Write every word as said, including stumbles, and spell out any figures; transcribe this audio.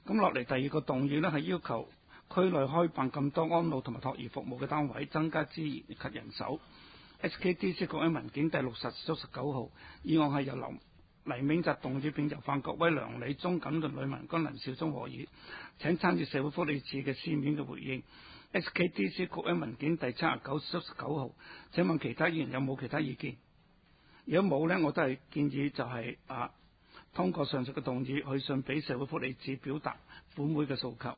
咁落嚟第二個動議呢，係要求區內開辦更多安老同埋托兒服務嘅單位，增加資源及人手。S K D C 局嘅文件第六十、六十九號議案係由劉黎明澤動議，並由范國威、梁理中、錦頓、呂文君、林少忠和議。請參閱社會福利署嘅書面嘅回應。S K D C 局嘅文件第七十九、七十九號，請問其他議員有冇其他意見？如果冇呢，我都係建議就係、是、啊通過上述嘅動議，去信俾社會福利署表達本會嘅訴求。